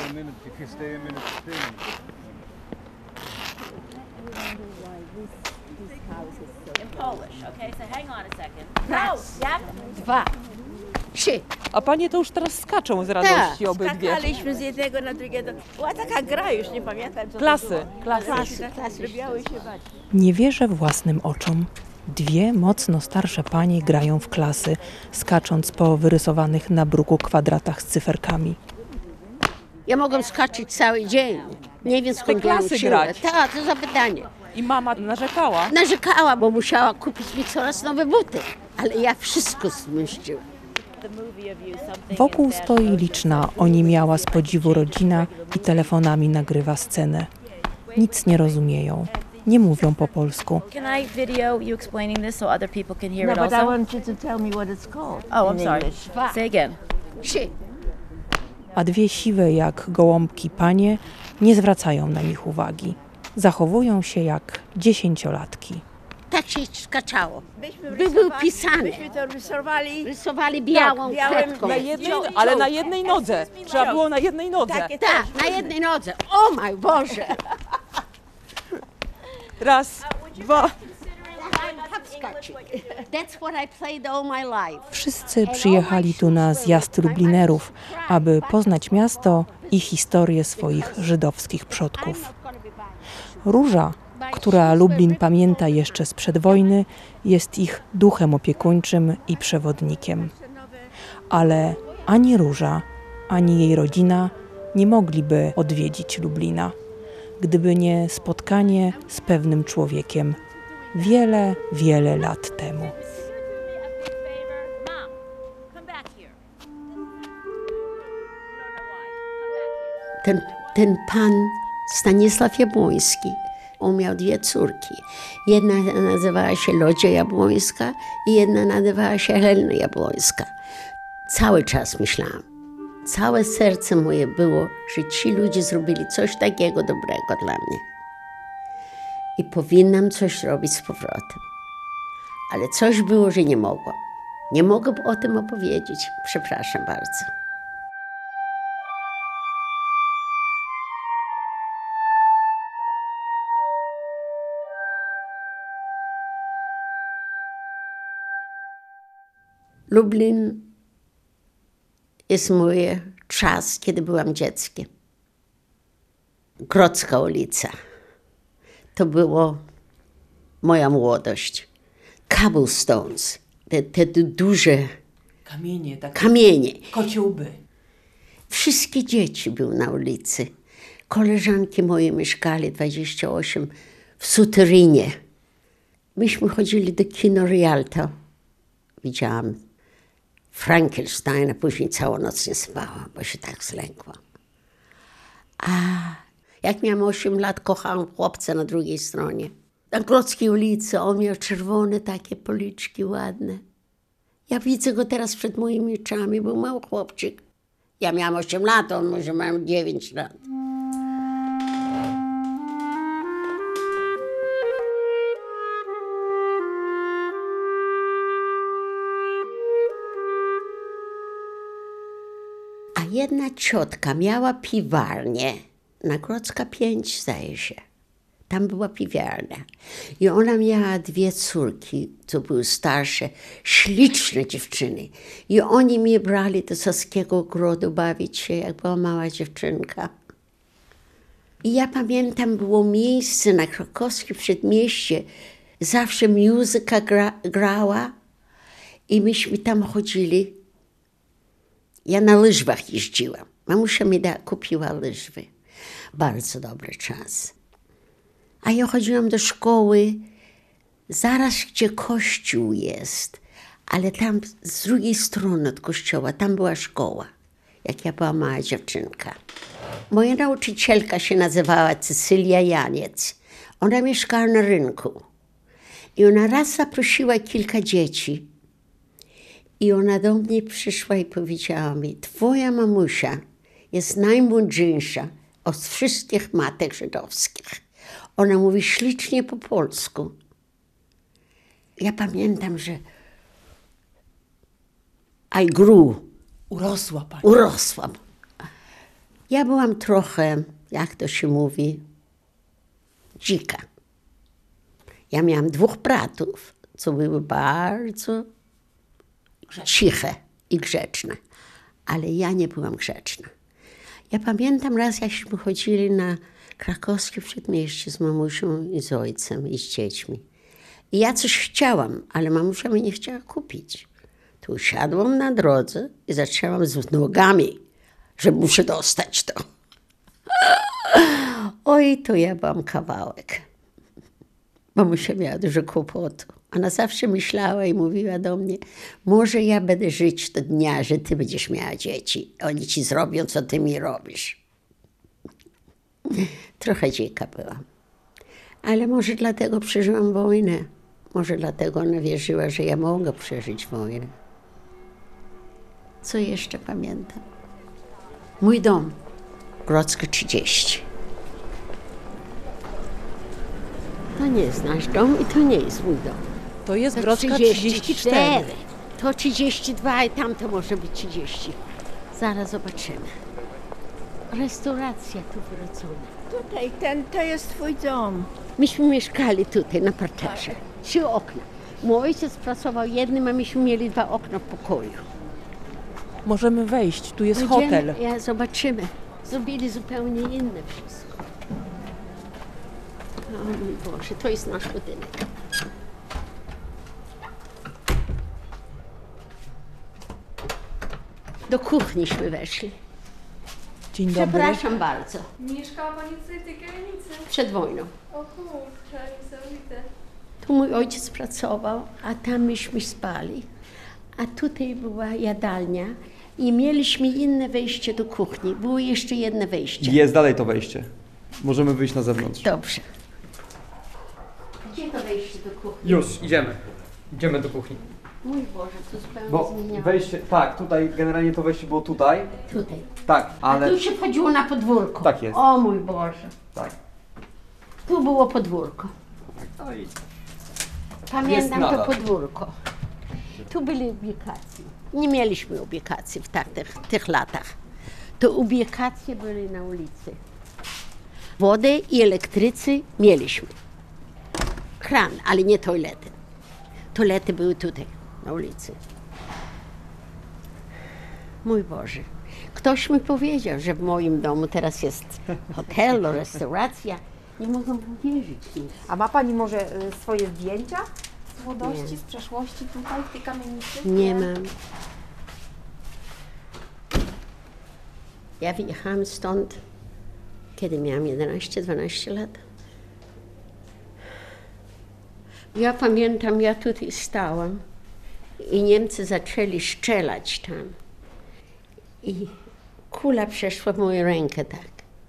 In Polish, okay? So hang on a second. No, yeah? 2, 3. A panie to już teraz skaczą z radości obydwie. Skakaliśmy z jednego na drugiego. Była taka gra, już nie pamiętam co Klasy, to było. klasy. Klasy. Lubiały się bać. Nie wierzę własnym oczom. Dwie mocno starsze panie grają w klasy, skacząc po wyrysowanych na bruku kwadratach z cyferkami. Ja mogłam skaczyć cały dzień. Nie wiem skąd ja klasy uczyła. grać. Tak, to za pytanie. I mama narzekała. Narzekała, bo musiała kupić mi coraz nowe buty. Ale ja wszystko zmyśliłam. Wokół stoi liczna, oniemiała z podziwu rodzina i telefonami nagrywa scenę. Nic nie rozumieją. Nie mówią po polsku. Can I video you explaining this so other people can hear No, it but I also? want you to tell me what it's called. Oh, I'm in sorry. English. Say again. 3. A dwie siwe jak gołąbki panie nie zwracają na nich uwagi. Zachowują się jak 10-latki. Tak się skaczało. By był pisany. Myśmy to rysowali białą kredką. Ale na jednej nodze. Trzeba było na jednej nodze. Tak, na jednej nodze. O mój Boże! Raz, dwa. That's what I played all my life. Wszyscy przyjechali tu na zjazd Lublinerów, aby poznać miasto i historię swoich żydowskich przodków. Róża, która Lublin pamięta jeszcze sprzed wojny, jest ich duchem opiekuńczym i przewodnikiem. Ale ani Róża, ani jej rodzina nie mogliby odwiedzić Lublina, gdyby nie spotkanie z pewnym człowiekiem wiele, wiele lat temu. Mom, come back here. Ten pan Stanisław Jabłoński, on miał 2 córki. Jedna nazywała się Lodzia Jabłońska i jedna nazywała się Helena Jabłońska. Cały czas myślałam, całe serce moje było, że ci ludzie zrobili coś takiego dobrego dla mnie. I powinnam coś robić z powrotem. Ale coś było, że nie mogłam. Nie mogłam o tym opowiedzieć. Przepraszam bardzo. Lublin jest mój czas, kiedy byłam dzieckiem. Grodzka ulica. To było moja młodość. Cobblestones, te duże kamienie. Kociołby. Wszystkie dzieci były na ulicy. Koleżanki moje mieszkali 28 w Suterynie. Myśmy chodzili do kino Rialto. Widziałam Frankensteina, później całą noc nie spałam, bo się tak zlękłam. A jak miałam 8 lat, kochałam chłopca na drugiej stronie. Na Grodzkiej ulicy on miał czerwone takie policzki ładne. Ja widzę go teraz przed moimi oczami, był mały chłopczyk. Ja miałam 8 lat, on może miał 9 lat. A jedna ciotka miała piwarnię, na Grodzka 5 zdaje się. Tam była piwiarnia. I ona miała 2 córki, co były starsze, śliczne dziewczyny. I oni mnie brali do Saskiego Ogrodu bawić się, jak była mała dziewczynka. I ja pamiętam, było miejsce na krakowskim przedmieście. Zawsze muzyka grała i myśmy tam chodzili. Ja na łyżwach jeździłam. Mamusia mi kupiła łyżwy. Bardzo dobry czas. A ja chodziłam do szkoły, zaraz gdzie kościół jest, ale tam z drugiej strony od kościoła, tam była szkoła, jak ja była mała dziewczynka. Moja nauczycielka się nazywała Cecylia Janiec. Ona mieszkała na rynku. I ona raz zaprosiła kilka dzieci. I ona do mnie przyszła i powiedziała mi, twoja mamusia jest najmądrzejsza od wszystkich matek żydowskich. Ona mówi ślicznie po polsku. Ja pamiętam, że I grew. Urosła pani. Urosłam. Ja byłam trochę, jak to się mówi, dzika. Ja miałam 2 bratów, co były bardzo ciche i grzeczne, ale ja nie byłam grzeczna. Ja pamiętam raz, jakśmy chodzili na krakowskie przedmieście z mamusią i z ojcem i z dziećmi. I ja coś chciałam, ale mamusia mi nie chciała kupić. Tu usiadłam na drodze i zaczęłam z nogami, że muszę dostać to. Oj, to ja byłam kawałek. Mamusia miała dużo kłopotu. Ona zawsze myślała i mówiła do mnie, może ja będę żyć do dnia, że ty będziesz miała dzieci. Oni ci zrobią, co ty mi robisz. Trochę dzika byłam. Ale może dlatego przeżyłam wojnę. Może dlatego ona wierzyła, że ja mogę przeżyć wojnę. Co jeszcze pamiętam? Mój dom, Grodzka 30. To nie jest nasz dom i to nie jest mój dom. To jest To Grodzka 34. To 32 i tamto może być 30. Zaraz zobaczymy. Restauracja tu wrócona. Tutaj, to jest twój dom. Myśmy mieszkali tutaj na parterze. 3 okna. Mój ojciec pracował jednym, a myśmy mieli 2 okna w pokoju. Możemy wejść, tu jest Będziemy- hotel. Ja zobaczymy. Zrobili zupełnie inne wszystko. O mój Boże, to jest nasz budynek. Do kuchniśmy weszli. Dzień dobry. Przepraszam bardzo. Mieszkała pani tutaj w tej kamienicy? Przed wojną. O kurczę, niesamowite. Tu mój ojciec pracował, a tam myśmy spali. A tutaj była jadalnia i mieliśmy inne wejście do kuchni. Było jeszcze jedno wejście. Jest dalej to wejście. Możemy wyjść na zewnątrz. Dobrze. Gdzie to wejście do kuchni? Już, idziemy. Idziemy do kuchni. Mój Boże, to zupełnie Bo zmieniało. wejście, tak, tutaj generalnie to wejście było tutaj. Tutaj. Tak, A ale tu się wchodziło na podwórko. Tak jest. O mój Boże. tak. Tu było podwórko. No i Pamiętam Jest to nadal. podwórko. Tu byli ubikacje. Nie mieliśmy ubikacji w tych latach. To ubikacje były na ulicy. Wodę i elektrycy mieliśmy. Kran, ale nie toalety. Toalety były tutaj, na ulicy. Mój Boże. Ktoś mi powiedział, że w moim domu teraz jest hotel, restauracja. Nie mogę uwierzyć. A ma pani może swoje zdjęcia z młodości, Nie. z przeszłości tutaj, w tej kamienicy? Nie mam. Ja wyjechałam stąd, kiedy miałam 11-12 lat. Ja pamiętam, ja tutaj stałam i Niemcy zaczęli strzelać tam. I kula przeszła w moją rękę tak.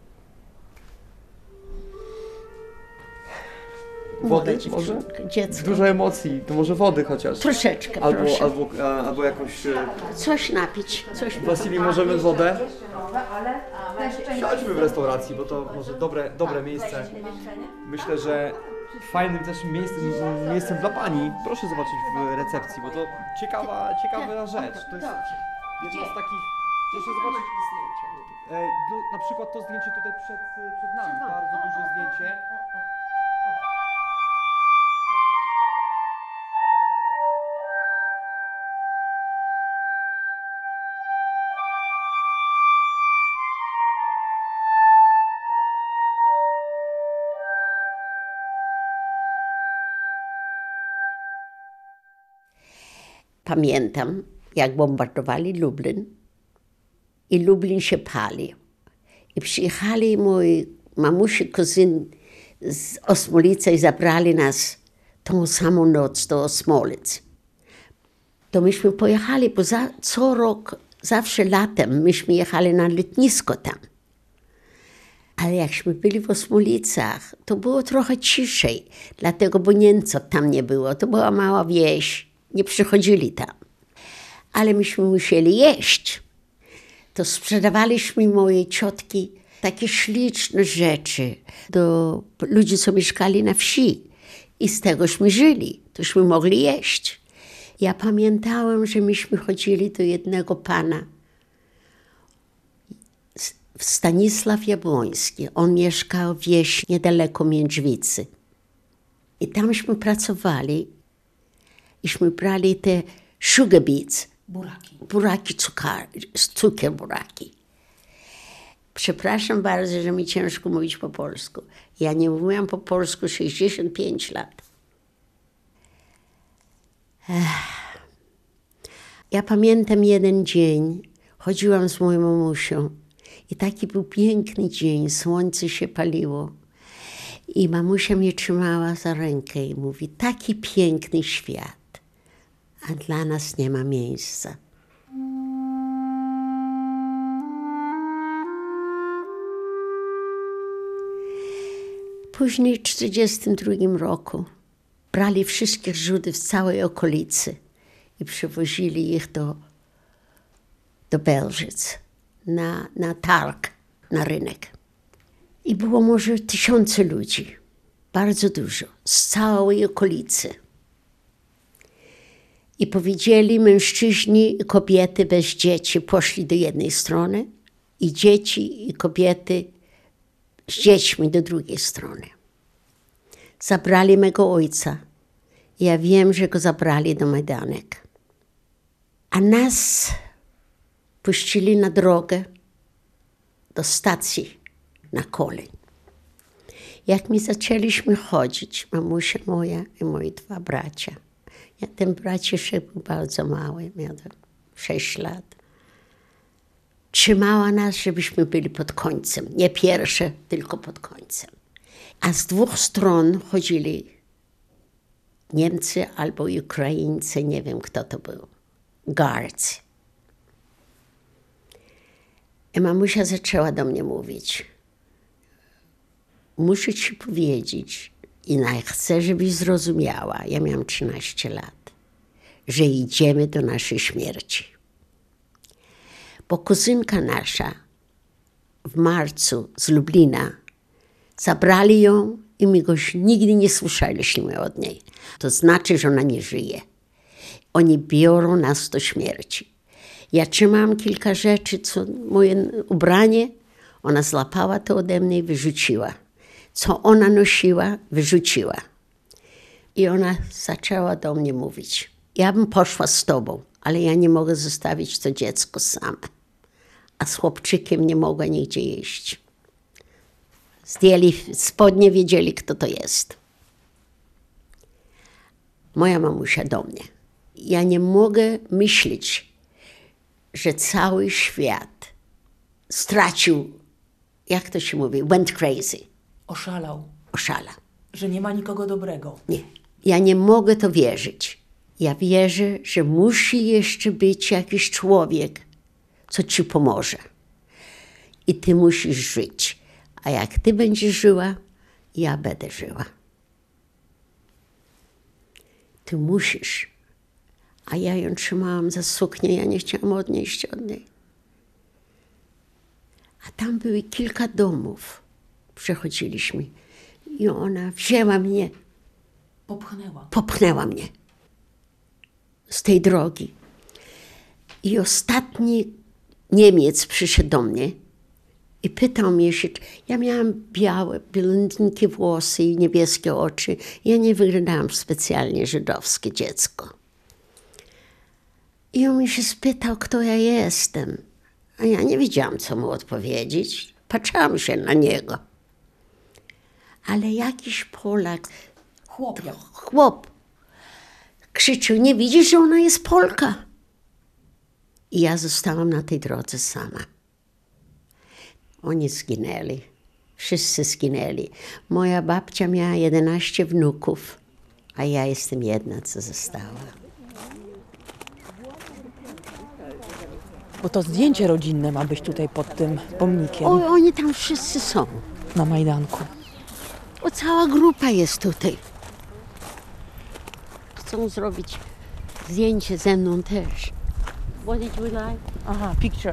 Wody Moja może? dziewczynka, dziecko. Dużo emocji, to może wody chociaż. Troszeczkę, proszę. Albo jakąś... Coś napić, coś napić. Wasili, możemy wodę? Siądźmy w restauracji, bo to może dobre miejsce. Myślę, że fajnym też miejscem dla pani. Proszę zobaczyć w recepcji, bo to ciekawa rzecz. To jest jedna z takich... Proszę zobaczyć. No, na przykład to zdjęcie tutaj przed nami, bardzo duże zdjęcie. Pamiętam, jak bombardowali Lublin i Lublin się palił. I przyjechali moi mamusi, kuzyn z Osmolicy i zabrali nas tą samą noc do Osmolicy. To myśmy pojechali, bo co rok, zawsze latem, myśmy jechali na lotnisko tam. Ale jakśmy byli w Osmolicach, to było trochę ciszej, dlatego, bo Niemców tam nie było. To była mała wieś, nie przychodzili tam. Ale myśmy musieli jeść. To sprzedawaliśmy mojej ciotki takie śliczne rzeczy do ludzi, co mieszkali na wsi. I z tegośmy żyli, tośmy mogli jeść. Ja pamiętałem, że myśmy chodzili do jednego pana Stanisław Jabłoński. On mieszkał w wieś niedaleko Międźwicy. I tamśmy pracowali. Iśmy brali te sugar beets. Buraki cukier buraki. Przepraszam bardzo, że mi ciężko mówić po polsku. Ja nie mówiłam po polsku 65 lat. Ja pamiętam jeden dzień, chodziłam z moją mamusią i taki był piękny dzień, słońce się paliło. I mamusia mnie trzymała za rękę i mówi, taki piękny świat, a dla nas nie ma miejsca. Później w 1942 roku brali wszystkich Żydów z całej okolicy i przywozili ich do Belżyc na targ, na rynek. I było może 1000 ludzi, bardzo dużo, z całej okolicy. I powiedzieli, mężczyźni i kobiety bez dzieci poszli do jednej strony i dzieci i kobiety z dziećmi do drugiej strony. Zabrali mego ojca. Ja wiem, że go zabrali do Majdanek. A nas puścili na drogę do stacji na kolej. Jak my zaczęliśmy chodzić, mamusia moja i moi 2 bracia. Ten braciszek był bardzo mały, miał 6 lat. Trzymała nas, żebyśmy byli pod końcem. Nie pierwsze, tylko pod końcem. A z 2 stron chodzili Niemcy albo Ukraińcy, nie wiem kto to był. Guards. I mamusia zaczęła do mnie mówić. Muszę ci powiedzieć i chcę, żebyś zrozumiała, ja miałam 13 lat, że idziemy do naszej śmierci. Bo kuzynka nasza w marcu z Lublina zabrali ją i my go nigdy nie słyszeliśmy od niej. To znaczy, że ona nie żyje. Oni biorą nas do śmierci. Ja trzymałam kilka rzeczy, co moje ubranie, ona złapała to ode mnie i wyrzuciła. Co ona nosiła, wyrzuciła. I ona zaczęła do mnie mówić. Ja bym poszła z tobą, ale ja nie mogę zostawić to dziecko same. A z chłopczykiem nie mogła nigdzie jeść. Zdjęli spodnie, wiedzieli, kto to jest. Moja mamusia do mnie. Ja nie mogę myśleć, że cały świat stracił, jak to się mówi, went crazy. Oszalał, Oszala. że nie ma nikogo dobrego. Nie. Ja nie mogę to wierzyć. Ja wierzę, że musi jeszcze być jakiś człowiek, co ci pomoże. I ty musisz żyć. A jak ty będziesz żyła, ja będę żyła. Ty musisz. A ja ją trzymałam za suknię, ja nie chciałam odnieść od niej. A tam były kilka domów. Przechodziliśmy. I ona wzięła mnie. Popchnęła mnie z tej drogi. I ostatni Niemiec przyszedł do mnie i pytał mnie się, ja miałam białe, blondynkie włosy i niebieskie oczy. Ja nie wyglądałam specjalnie żydowskie dziecko. I on mi się spytał, kto ja jestem. A ja nie wiedziałam, co mu odpowiedzieć. Patrzyłam się na niego. Ale jakiś Polak, chłop, krzyczył, nie widzisz, że ona jest Polka? I ja zostałam na tej drodze sama. Oni zginęli. Wszyscy zginęli. Moja babcia miała 11 wnuków, a ja jestem jedna, co została. Bo to zdjęcie rodzinne ma być tutaj pod tym pomnikiem. O, oni tam wszyscy są. Na Majdanku. O, cała grupa jest tutaj. Chcą zrobić zdjęcie ze mną też. What did you like? Aha, picture.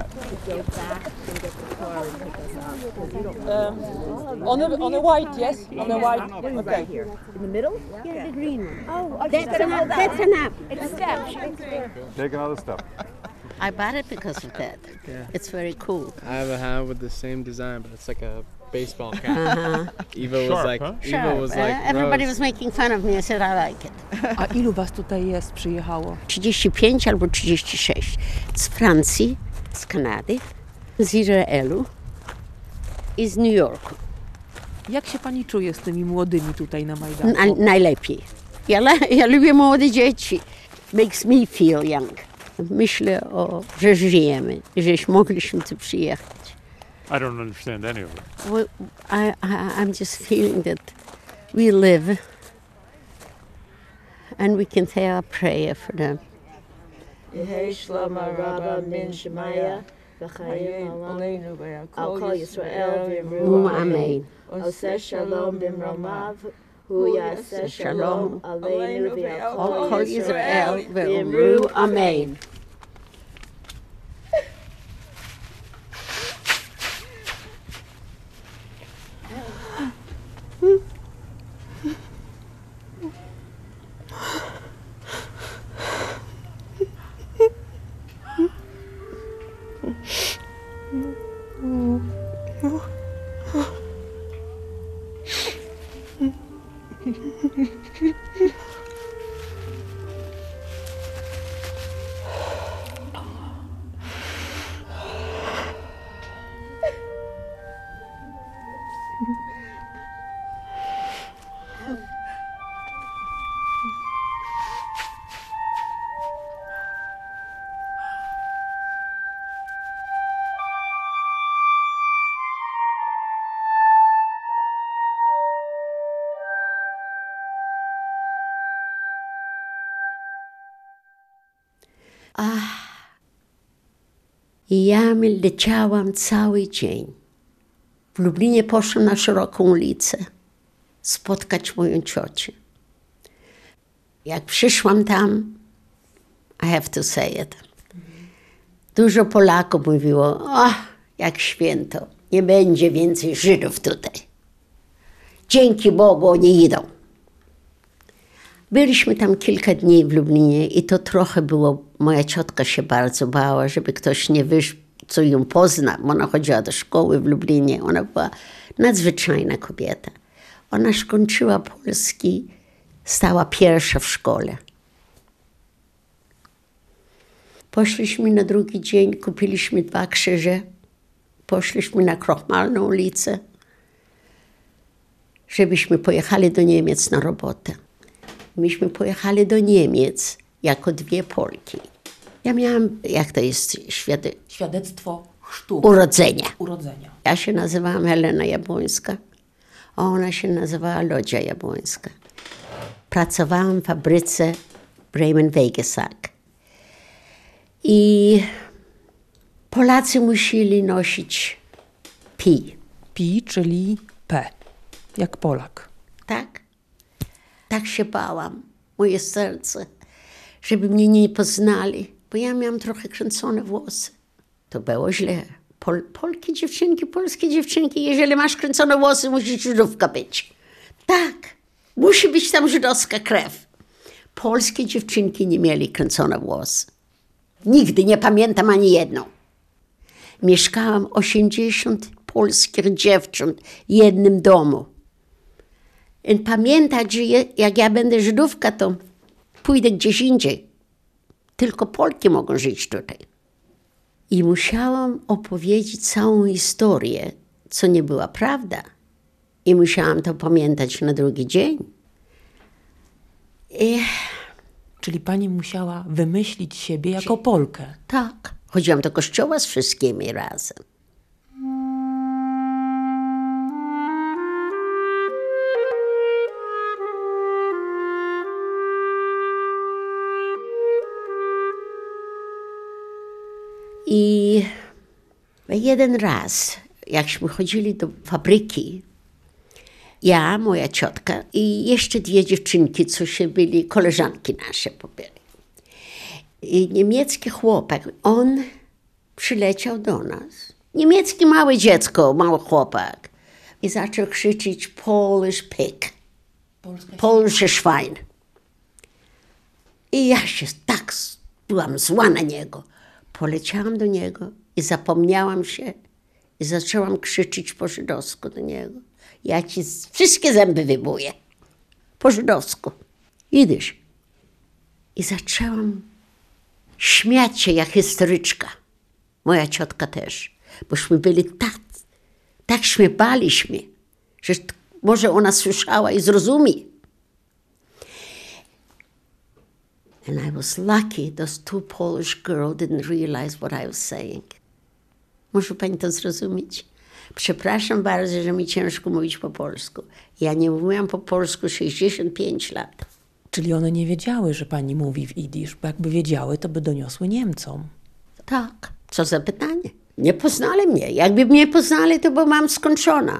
On a white, yes? On a white. Okay. In the middle? Yeah, the green one. Oh, that's an app. It's a step. Take another step. I bought it because of that. Yeah. It's very cool. I have a hat with the same design, but it's like a baseball cap. Eva was like, Everybody Rose. was making fun of me. I said, I like it. A ilu was tutaj jest, przyjechało? 35 albo 36. Z Francji, z Kanady, z Izraelu i z New Yorku. Jak się pani czuje z tymi młodymi tutaj na Majdanie? Najlepiej. Ja lubię młode dzieci. Makes me feel young. Myślę, że żyjemy, żeśmy mogliśmy tu przyjechać. I don't understand any of it. Well, I'm just feeling that we live and we can say our prayer for them. Amen. Shalom Kol Israel ve'omru Amen. I ja leciałam cały dzień. W Lublinie poszłam na szeroką ulicę spotkać moją ciocię. Jak przyszłam tam, I have to say it, dużo Polaków mówiło, jak święto, nie będzie więcej Żydów tutaj. Dzięki Bogu oni idą. Byliśmy tam kilka dni w Lublinie i to trochę było, moja ciotka się bardzo bała, żeby ktoś nie wyszł, co ją pozna, bo ona chodziła do szkoły w Lublinie. Ona była nadzwyczajna kobieta. Ona skończyła polski, stała pierwsza w szkole. Poszliśmy na drugi dzień, kupiliśmy 2 krzyże, poszliśmy na Krochmalną ulicę, żebyśmy pojechali do Niemiec na robotę. Myśmy pojechali do Niemiec jako 2 Polki. Ja miałam, jak to jest, Świadectwo chrztu. Urodzenia. Ja się nazywałam Helena Jabłońska, a ona się nazywała Lodzia Jabłońska. Pracowałam w fabryce Bremen Wegesack. I Polacy musieli nosić pi. Pi, czyli P, jak Polak. Tak? Tak się bałam, moje serce, żeby mnie nie poznali, bo ja miałam trochę kręcone włosy. To było źle. Polskie dziewczynki, jeżeli masz kręcone włosy, musisz Żydówka być. Tak, musi być tam żydowska krew. Polskie dziewczynki nie mieli kręcone włosy. Nigdy nie pamiętam ani jedną. Mieszkałam 80 polskich dziewcząt w jednym domu. I pamiętać, że jak ja będę Żydówka, to pójdę gdzieś indziej. Tylko Polki mogą żyć tutaj. I musiałam opowiedzieć całą historię, co nie była prawda. I musiałam to pamiętać na drugi dzień. Czyli pani musiała wymyślić siebie jako Polkę. Tak. Chodziłam do kościoła z wszystkimi razem. I jeden raz, jakśmy chodzili do fabryki, ja, moja ciotka i jeszcze 2 dziewczynki, co się byli, koleżanki nasze pobyli. I niemiecki chłopak, on przyleciał do nas. Niemiecki małe dziecko, mały chłopak. I zaczął krzyczeć Polish pig, Polskie Schwein. I ja się tak byłam zła na niego. Poleciałam do niego i zapomniałam się i zaczęłam krzyczeć po żydowsku do niego. Ja ci wszystkie zęby wybuję. Po żydowsku. Jidysz. I zaczęłam śmiać się jak historyczka. Moja ciotka też. Bośmy byli tak śmiewaliśmy, że może ona słyszała i zrozumie. And I was lucky those two Polish girls didn't realize what I was saying. Może pani to zrozumieć? Przepraszam bardzo, że mi ciężko mówić po polsku. Ja nie mówiłam po polsku 65 lat. Czyli one nie wiedziały, że pani mówi w jidysz, bo jakby wiedziały, to by doniosły Niemcom. Tak, co za pytanie. Nie poznali mnie. Jakby mnie poznali, to byłam skończona.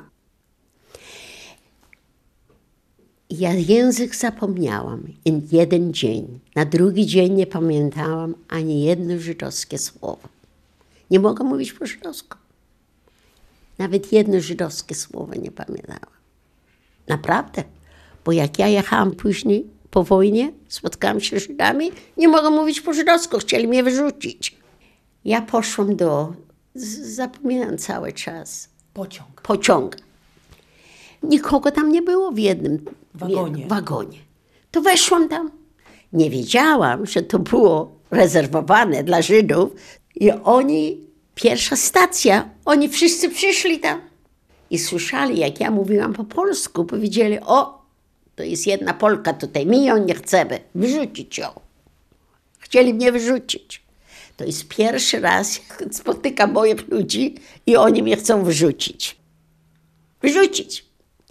Ja język zapomniałam jeden dzień. Na drugi dzień nie pamiętałam ani jedno żydowskie słowo. Nie mogę mówić po żydowsku. Nawet jedno żydowskie słowo nie pamiętałam. Naprawdę. Bo jak ja jechałam później po wojnie, spotkałam się z Żydami, nie mogę mówić po żydowsku, chcieli mnie wyrzucić. Ja poszłam zapominam cały czas. Pociąg. Nikogo tam nie było w jednym wagonie. To weszłam tam. Nie wiedziałam, że to było rezerwowane dla Żydów i pierwsza stacja, oni wszyscy przyszli tam i słyszeli, jak ja mówiłam po polsku, powiedzieli, to jest jedna Polka tutaj, my ją nie chcemy, wyrzucić ją. Chcieli mnie wyrzucić. To jest pierwszy raz, jak spotykam moich ludzi i oni mnie chcą wyrzucić. Wyrzucić.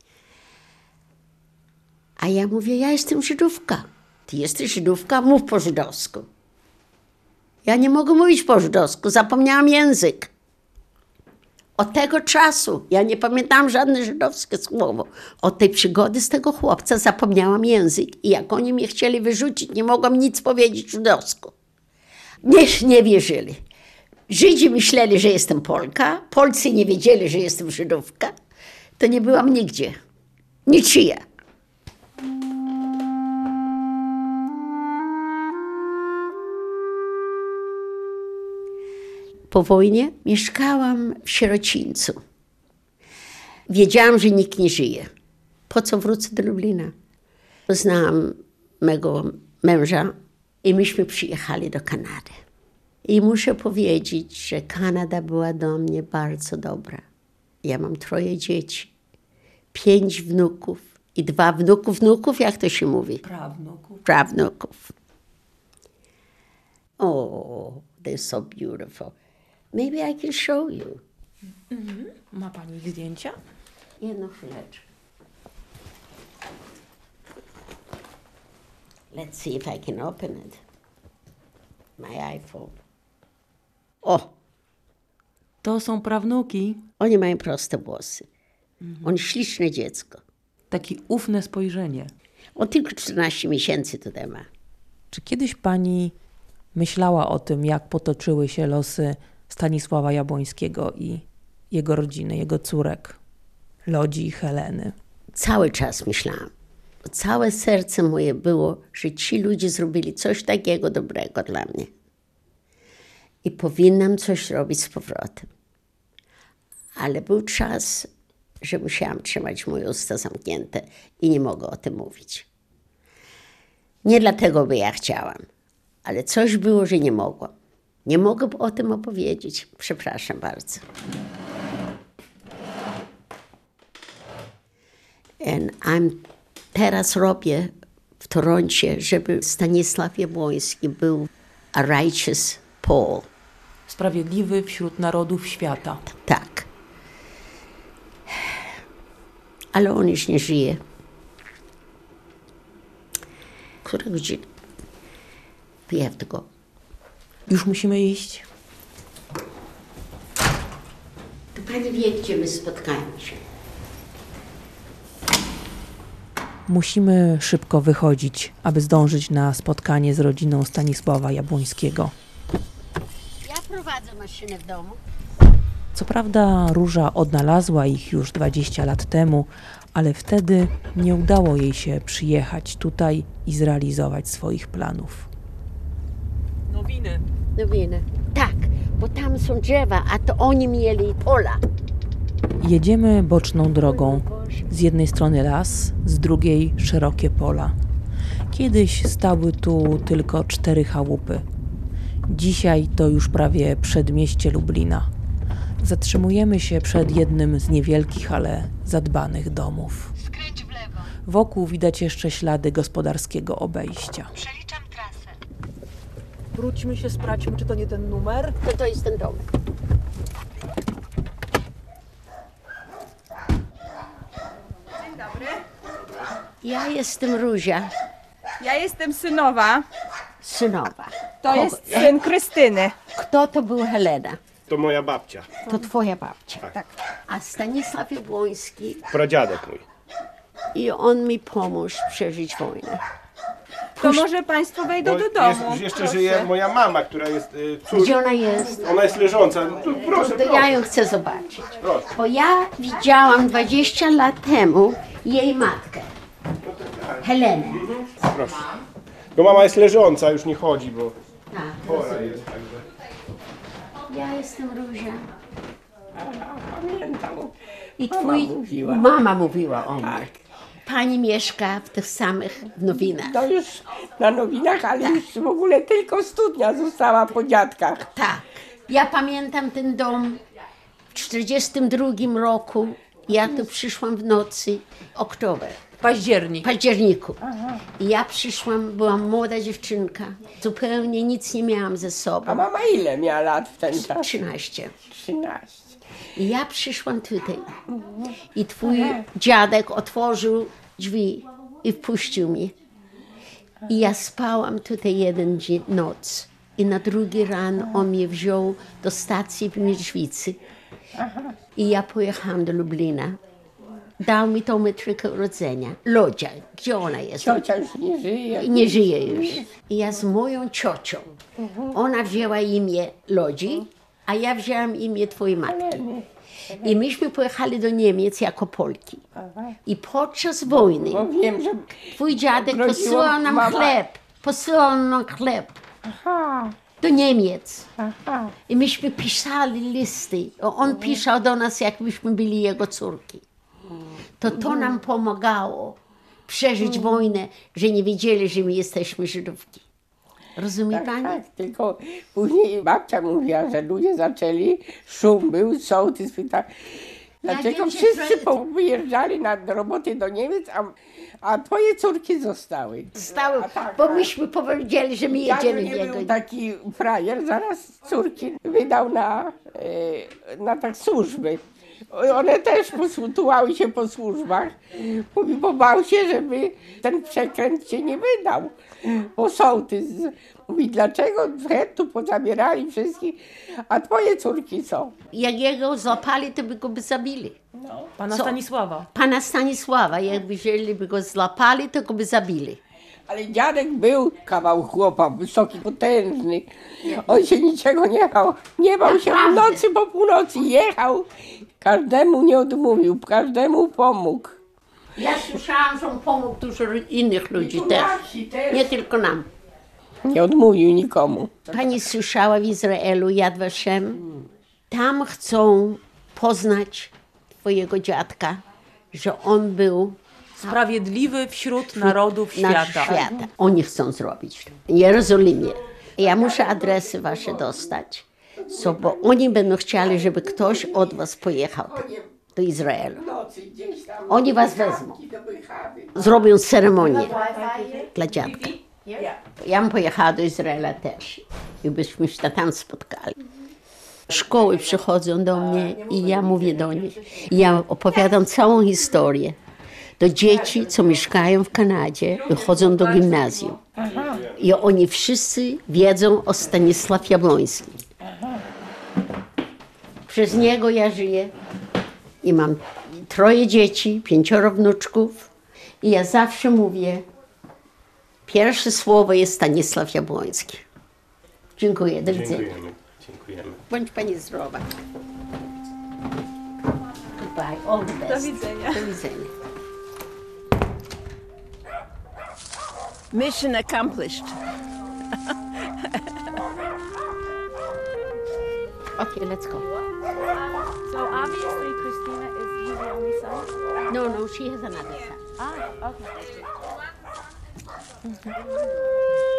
A ja mówię, ja jestem Żydówka. Ty jesteś Żydówka, mów po żydowsku. Ja nie mogę mówić po żydowsku, zapomniałam język. Od tego czasu ja nie pamiętam żadne żydowskie słowo. Od tej przygody z tego chłopca zapomniałam język i jak oni mnie chcieli wyrzucić, nie mogłam nic powiedzieć żydowsku. Nie wierzyli. Żydzi myśleli, że jestem Polka, Polcy nie wiedzieli, że jestem Żydówka. To nie byłam nigdzie. Niczyja. Po wojnie mieszkałam w sierocińcu. Wiedziałam, że nikt nie żyje. Po co wrócę do Lublina? Poznałam mego męża i myśmy przyjechali do Kanady. I muszę powiedzieć, że Kanada była do mnie bardzo dobra. Ja mam 3 dzieci, 5 wnuków i 2 wnuków, jak to się mówi? Prawnuków. Oh, they're so beautiful. Maybe I can show you. Ma pani ich zdjęcia? Jedną chwileczkę. Let's see if I can open it. My iPhone. To są prawnuki. Oni mają proste włosy. On śliczne dziecko. Takie ufne spojrzenie. On tylko 14 miesięcy tutaj ma. Czy kiedyś pani myślała o tym, jak potoczyły się losy Stanisława Jabłońskiego i jego rodziny, jego córek, Lodzi i Heleny? Cały czas myślałam. Całe serce moje było, że ci ludzie zrobili coś takiego dobrego dla mnie. I powinnam coś robić z powrotem. Ale był czas, że musiałam trzymać moje usta zamknięte i nie mogę o tym mówić. Nie dlatego, by ja chciałam, ale coś było, że nie mogłam. Nie mogę o tym opowiedzieć. Przepraszam bardzo. Teraz robię w Toroncie, żeby Stanisław Jabłoński był a righteous Pole. Sprawiedliwy wśród narodów świata. Tak. Ale on już nie żyje. Która godzina? We have to go. Już musimy iść. To pani wie, gdzie my spotkamy się. Musimy szybko wychodzić, aby zdążyć na spotkanie z rodziną Stanisława Jabłońskiego. Ja prowadzę maszynę w domu. Co prawda Róża odnalazła ich już 20 lat temu, ale wtedy nie udało jej się przyjechać tutaj i zrealizować swoich planów. Nowiny. Tak. bo tam są drzewa, a to oni mieli pola. Jedziemy boczną drogą. Z jednej strony las, z drugiej szerokie pola. Kiedyś stały tu tylko 4 chałupy. Dzisiaj to już prawie przedmieście Lublina. Zatrzymujemy się przed jednym z niewielkich, ale zadbanych domów. Skręć w lewo. Wokół widać jeszcze ślady gospodarskiego obejścia. Przeliczam trasę. Wróćmy się, sprawdźmy, czy to nie ten numer. To jest ten domek. Dzień dobry. Ja jestem Róża, Ja jestem synowa. synowa. To jest syn Krystyny. Kto to był Helena? To moja babcia, To twoja babcia. Tak. A Stanisław Jabłoński, pradziadek mój. i on mi pomógł przeżyć wojnę. To może państwo wejdą Bo do domu. jeszcze proszę. żyje moja mama, która jest córką. Gdzie ona jest? Ona jest leżąca. Tu, proszę, To proszę. ja ją chcę zobaczyć. Proszę. Bo ja widziałam 20 lat temu jej matkę, Helenę. Proszę. Bo mama jest leżąca, już nie chodzi, bo Tak, chora jest. Także. ja jestem Róża. Pamiętam. I Mama twój mówiła. mama mówiła o mnie. Tak. Pani mieszka w tych samych Nowinach. To już na Nowinach, ale już w ogóle tylko studnia została po dziadkach. Tak. Ja pamiętam ten dom w 1942 roku. Ja tu przyszłam w nocy, oktober, październiku. I ja przyszłam, byłam młoda dziewczynka. Zupełnie nic nie miałam ze sobą. A mama ile miała lat w ten czas? 13. 13. I ja przyszłam tutaj. I twój dziadek otworzył drzwi i wpuścił mnie. I ja spałam tutaj jeden dzień, noc. I na drugi ran on mnie wziął do stacji w Mierzwicy. I ja pojechałam do Lublina. Dał mi tą metrykę urodzenia. Lodzia, gdzie ona jest? Ciocia już nie żyje. Nie żyje już. I ja z moją ciocią. Ona wzięła imię Lodzi, a ja wzięłam imię twojej matki. I myśmy pojechali do Niemiec jako Polki. I podczas wojny Bo wiem, że twój dziadek groziło posyłał nam mama. chleb. Posyłał nam chleb Aha, do Niemiec. aha. I myśmy pisali listy. On pisał do nas, jakbyśmy byli jego córki. To nam pomagało przeżyć wojnę, że nie wiedzieli, że my jesteśmy Żydówki. Rozumie Tak, pani? tak, tylko później babcia mówiła, że ludzie zaczęli, szum był, sołtys pytał, dlaczego wiem, że wszyscy wyjeżdżali na roboty do Niemiec, a twoje córki zostały. Stały, A tak, bo tak. myśmy powiedzieli, że my Dziadziu jedziemy w nie jego. był taki frajer, zaraz córki wydał na tak służby. One też posłutułały się po służbach. Mówi, bo bał się, żeby ten przekręt się nie wydał. Bo sołtys mówi, dlaczego tu pozabierali wszystkich, a twoje córki są. Jak jego złapali, to by go zabili. Pana Co? Stanisława. Pana Stanisława, jakby jeżeli by go złapali, to go by zabili. Ale dziadek był kawał chłopa, wysoki, potężny. On się niczego nie bał. Nie bał się w nocy, po północy jechał. Każdemu nie odmówił, każdemu pomógł. Ja słyszałam, że on pomógł dużo innych ludzi też. Nie tylko nam. Nie odmówił nikomu. Pani słyszała w Izraelu, Yad Vashem, tam chcą poznać twojego dziadka, że on był Sprawiedliwy wśród narodów świata. Oni chcą zrobić w Jerozolimie. Ja muszę adresy wasze dostać, bo oni będą chcieli, żeby ktoś od was pojechał do Izraelu. Oni was wezmą. Zrobią ceremonię dla dziadka. Ja bym pojechała do Izraela też i byśmy się tam spotkali. Szkoły przychodzą do mnie i ja mówię do nich. Ja opowiadam całą historię. Do dzieci, co mieszkają w Kanadzie, wychodzą do gimnazjum. I oni wszyscy wiedzą o Stanisławie Jabłońskim. Przez niego ja żyję i mam 3 dzieci, 5 wnuczków. I ja zawsze mówię, pierwsze słowo jest Stanisław Jabłoński. Dziękuję, do widzenia. Dziękujemy. Bądź pani zdrowa. Goodbye, all the best. Do widzenia. Do widzenia. Mission accomplished. Okay, let's go. So obviously Christina is he the only son? No, she has another son. Ah, okay.